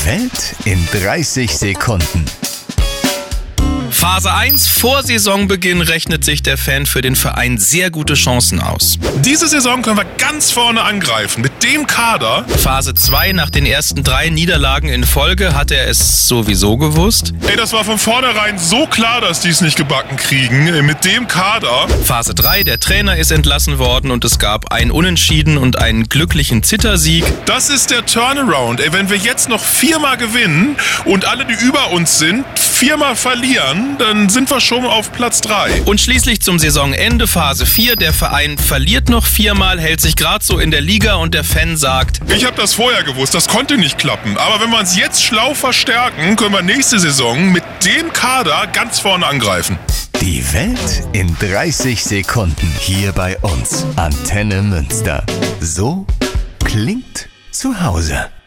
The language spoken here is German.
Die Welt in 30 Sekunden. Phase 1, vor Saisonbeginn rechnet sich der Fan für den Verein sehr gute Chancen aus. Diese Saison können wir ganz vorne angreifen. Mit dem Kader. Phase 2, nach den ersten 3 Niederlagen in Folge hat er es sowieso gewusst. Das war von vornherein so klar, dass die es nicht gebacken kriegen. Mit dem Kader. Phase 3, der Trainer ist entlassen worden und es gab ein Unentschieden und einen glücklichen Zittersieg. Das ist der Turnaround. Wenn wir jetzt noch 4-mal gewinnen und alle, die über uns sind, 4-mal verlieren, dann sind wir schon auf Platz 3. Und schließlich zum Saisonende Phase 4. Der Verein verliert noch 4-mal, hält sich gerade so in der Liga und der Fan sagt: Ich habe das vorher gewusst, das konnte nicht klappen. Aber wenn wir uns jetzt schlau verstärken, können wir nächste Saison mit dem Kader ganz vorne angreifen. Die Welt in 30 Sekunden hier bei uns. Antenne Münster. So klingt zu Hause.